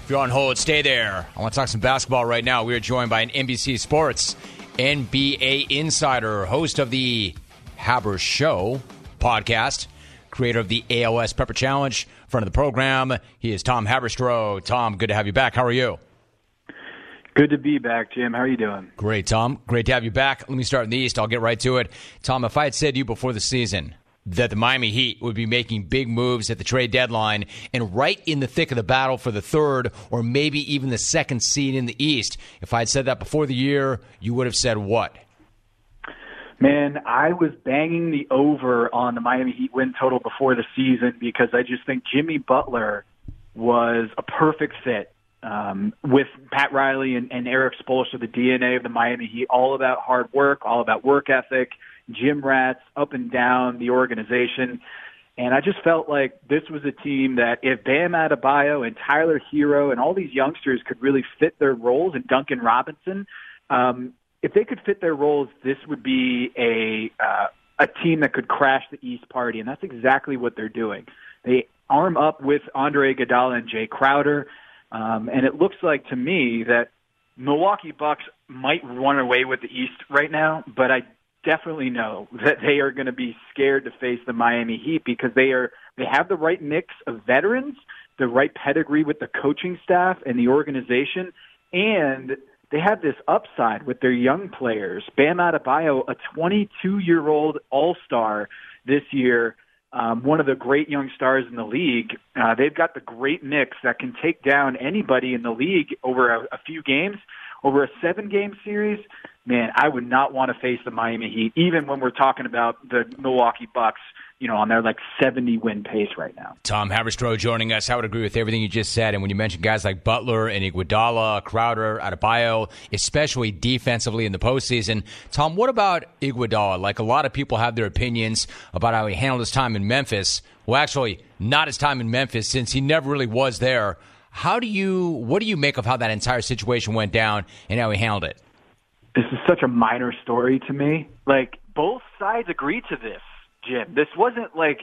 If you're on hold, stay there. I want to talk some basketball right now. We are joined by an NBC Sports NBA insider, host of the Haber Show podcast, creator of the ALS Pepper Challenge, friend of the program. He is Tom Haberstroh. Tom, good to have you back. How are you? Good to be back, Jim. How are you doing? Great, Tom. Great to have you back. Let me start in the East. I'll get right to it. Tom, if I had said to you before the season that the Miami Heat would be making big moves at the trade deadline and right in the thick of the battle for the third or maybe even the second seed in the East, if I had said that before the year, you would have said what? Man, I was banging the over on the Miami Heat win total before the season because I just think Jimmy Butler was a perfect fit with Pat Riley and Eric Spoelstra, the DNA of the Miami Heat, all about hard work, all about work ethic, gym rats up and down the organization. And I just felt like this was a team that if Bam Adebayo and Tyler Hero and all these youngsters could really fit their roles, and Duncan Robinson, if they could fit their roles, this would be a team that could crash the East party. And that's exactly what they're doing. They arm up with Andre Iguodala and Jay Crowder. And it looks like to me that Milwaukee Bucks might run away with the East right now, but I definitely know that they are going to be scared to face the Miami Heat because they have the right mix of veterans, the right pedigree with the coaching staff and the organization, and they have this upside with their young players. Bam Adebayo, a 22-year-old all-star this year, one of the great young stars in the league. They've got the great mix that can take down anybody in the league over a few games. Over a 7-game series, man, I would not want to face the Miami Heat, even when we're talking about the Milwaukee Bucks, on their 70-win pace right now. Tom Haberstroh joining us. I would agree with everything you just said. And when you mention guys like Butler and Iguodala, Crowder, Adebayo, especially defensively in the postseason, Tom, what about Iguodala? Like a lot of people have their opinions about how he handled his time in Memphis. Well, actually, not his time in Memphis since he never really was there. What do you make of how that entire situation went down and how he handled it? This is such a minor story to me. Both sides agreed to this, Jim. This wasn't like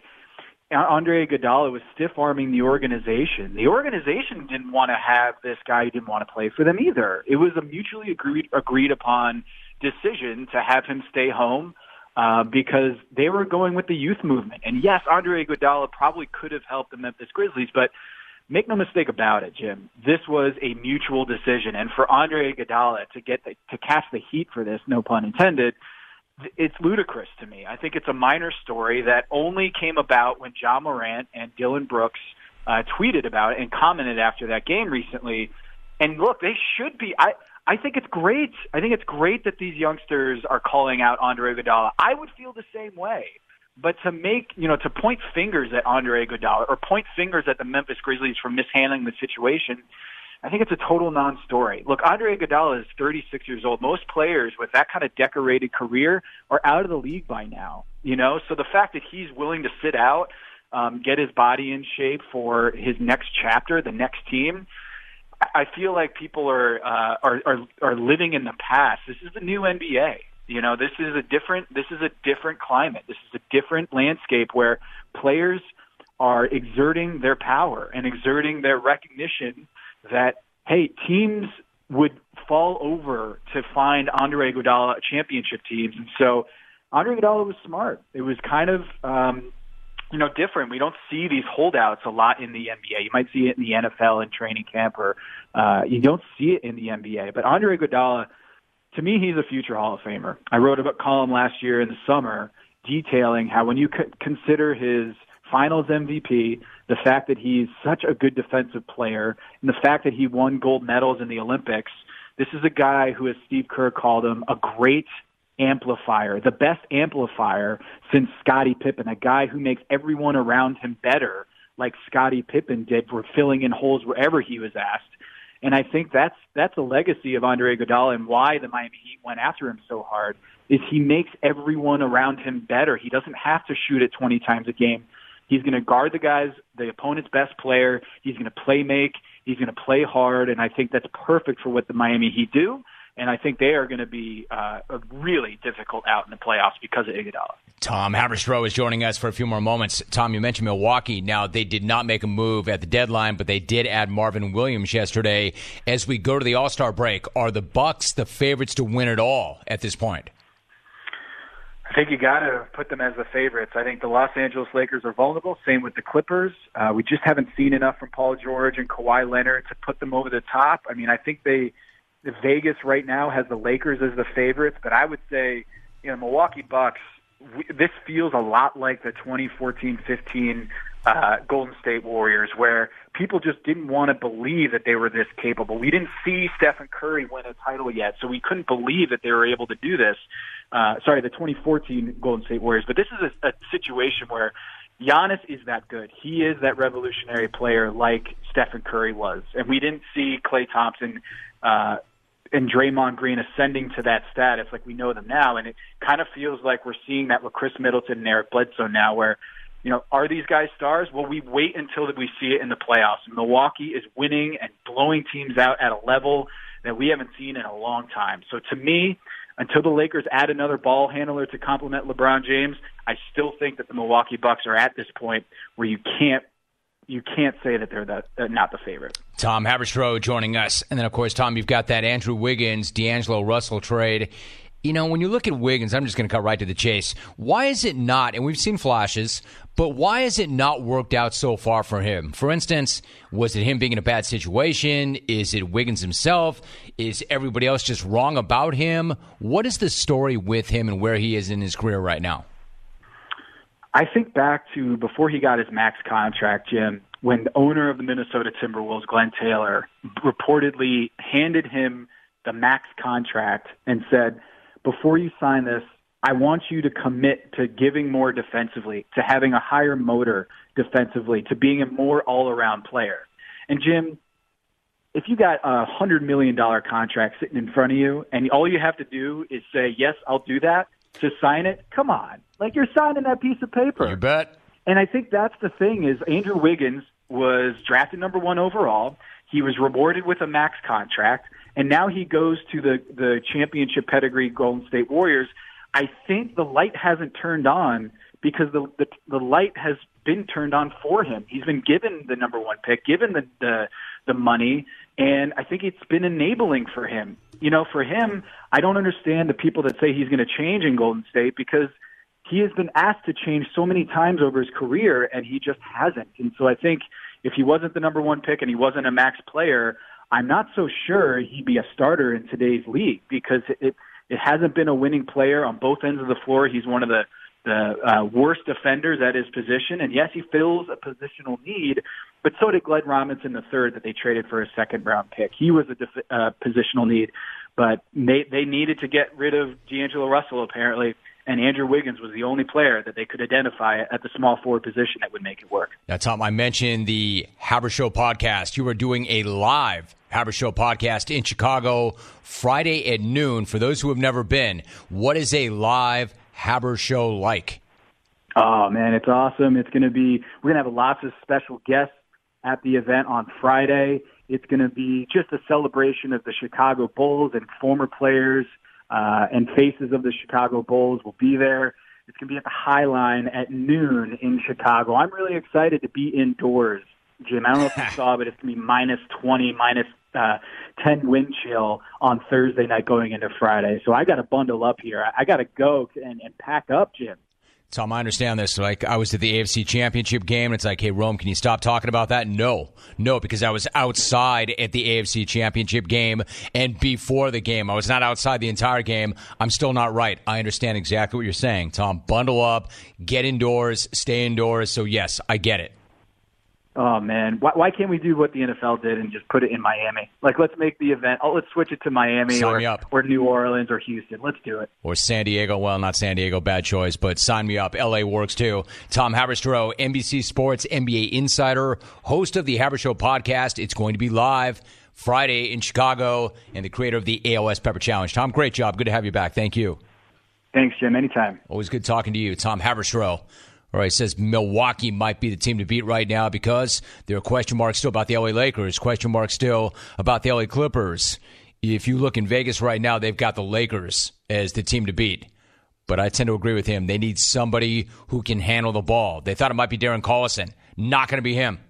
Andre Iguodala was stiff-arming the organization. The organization didn't want to have this guy who didn't want to play for them either. It was a mutually agreed upon decision to have him stay home because they were going with the youth movement. And yes, Andre Iguodala probably could have helped the Memphis Grizzlies, but make no mistake about it, Jim. This was a mutual decision, and for Andre Iguodala to catch the heat for this, no pun intended, it's ludicrous to me. I think it's a minor story that only came about when Ja Morant and Dylan Brooks tweeted about it and commented after that game recently. And look, they should be. I think it's great. I think it's great that these youngsters are calling out Andre Iguodala. I would feel the same way. But to point fingers at Andre Iguodala or point fingers at the Memphis Grizzlies for mishandling the situation, I think it's a total non-story. Look, Andre Iguodala is 36 years old. Most players with that kind of decorated career are out of the league by now. So the fact that he's willing to sit out, get his body in shape for his next chapter, the next team, I feel like people are living in the past. This is the new NBA. This is a different climate. This is a different landscape where players are exerting their power and exerting their recognition that, hey, teams would fall over to find Andre Iguodala championship teams. And so Andre Iguodala was smart. It was kind of, different. We don't see these holdouts a lot in the NBA. You might see it in the NFL in training camp, or you don't see it in the NBA. But Andre Iguodala, to me, he's a future Hall of Famer. I wrote a column last year in the summer detailing how when you consider his Finals MVP, the fact that he's such a good defensive player, and the fact that he won gold medals in the Olympics, this is a guy who, as Steve Kerr called him, a great amplifier, the best amplifier since Scottie Pippen, a guy who makes everyone around him better like Scottie Pippen did for filling in holes wherever he was asked. And I think that's a legacy of Andre Iguodala, and why the Miami Heat went after him so hard is he makes everyone around him better. He doesn't have to shoot it 20 times a game. He's going to guard the opponent's best player. He's going to play make. He's going to play hard, and I think that's perfect for what the Miami Heat do. and I think they are going to be a really difficult out in the playoffs because of Iguodala. Tom Haberstroh is joining us for a few more moments. Tom, you mentioned Milwaukee. Now, they did not make a move at the deadline, but they did add Marvin Williams yesterday. As we go to the All-Star break, are the Bucks the favorites to win it all at this point? I think you got to put them as the favorites. I think the Los Angeles Lakers are vulnerable. Same with the Clippers. We just haven't seen enough from Paul George and Kawhi Leonard to put them over the top. I mean, I think the Vegas right now has the Lakers as the favorites, but I would say, Milwaukee Bucks, this feels a lot like the 2014-15 Golden State Warriors, where people just didn't want to believe that they were this capable. We didn't see Stephen Curry win a title yet, so we couldn't believe that they were able to do this. The 2014 Golden State Warriors. But this is a situation where Giannis is that good. He is that revolutionary player like Stephen Curry was. And we didn't see Klay Thompson and Draymond Green ascending to that status like we know them now. And it kind of feels like we're seeing that with Chris Middleton and Eric Bledsoe now, where, are these guys stars? Well, we wait until we see it in the playoffs. Milwaukee is winning and blowing teams out at a level that we haven't seen in a long time. So to me, until the Lakers add another ball handler to complement LeBron James, I still think that the Milwaukee Bucks are at this point where you can't say that they're not the favorite. Tom Haberstroh joining us. And then, of course, Tom, you've got that Andrew Wiggins, D'Angelo Russell trade. When you look at Wiggins, I'm just going to cut right to the chase. Why is it not, and we've seen flashes, but why has it not worked out so far for him? For instance, was it him being in a bad situation? Is it Wiggins himself? Is everybody else just wrong about him? What is the story with him and where he is in his career right now? I think back to before he got his max contract, Jim, when the owner of the Minnesota Timberwolves, Glenn Taylor, reportedly handed him the max contract and said, before you sign this, I want you to commit to giving more defensively, to having a higher motor defensively, to being a more all-around player. And, Jim, if you got a $100 million contract sitting in front of you and all you have to do is say, yes, I'll do that, to sign it, come on. Like, you're signing that piece of paper. You bet. And I think that's the thing is Andrew Wiggins was drafted number 1 overall. He was rewarded with a max contract, and now he goes to the championship pedigree Golden State Warriors. I think the light hasn't turned on because the light has been turned on for him. He's been given the number 1 pick, given the money, and I think it's been enabling for him. For him, I don't understand the people that say he's going to change in Golden State because he has been asked to change so many times over his career, and he just hasn't. And so I think if he wasn't the number 1 pick and he wasn't a max player, I'm not so sure he'd be a starter in today's league because it hasn't been a winning player on both ends of the floor. He's one of the worst defenders at his position. And yes, he fills a positional need, but so did Glenn Robinson III that they traded for a second-round pick. He was a positional need, but they needed to get rid of D'Angelo Russell apparently, and Andrew Wiggins was the only player that they could identify at the small forward position that would make it work. Now, Tom, I mentioned the Haberstroh podcast. You are doing a live Haberstroh podcast in Chicago Friday at noon. For those who have never been, what is a live Haberstroh like? Oh, man, it's awesome. We're going to have lots of special guests at the event on Friday. It's going to be just a celebration of the Chicago Bulls, and former players and faces of the Chicago Bulls will be there. It's going to be at the High Line at noon in Chicago. I'm really excited to be indoors, Jim. I don't know if you saw, but it's going to be minus 20, minus 10 wind chill on Thursday night going into Friday. So I got to bundle up here. I got to go and pack up, Jim. Tom, I understand this. Like, I was at the AFC Championship game, and it's like, hey, Rome, can you stop talking about that? No, because I was outside at the AFC Championship game, and before the game, I was not outside the entire game. I'm still not right. I understand exactly what you're saying, Tom. Bundle up, get indoors, stay indoors. So, yes, I get it. Oh, man. Why can't we do what the NFL did and just put it in Miami? Like, let's make the event. Let's switch it to Miami or New Orleans or Houston. Let's do it. Or San Diego. Well, not San Diego. Bad choice, but sign me up. L.A. works, too. Tom Haberstroh, NBC Sports NBA insider, host of the Haberstroh podcast. It's going to be live Friday in Chicago, and the creator of the AOS Pepper Challenge. Tom, great job. Good to have you back. Thank you. Thanks, Jim. Anytime. Always good talking to you. Tom Haberstroh. All right, says Milwaukee might be the team to beat right now because there are question marks still about the LA Lakers, question marks still about the LA Clippers. if you look in Vegas right now, they've got the Lakers as the team to beat. But I tend to agree with him. They need somebody who can handle the ball. They thought it might be Darren Collison. Not going to be him.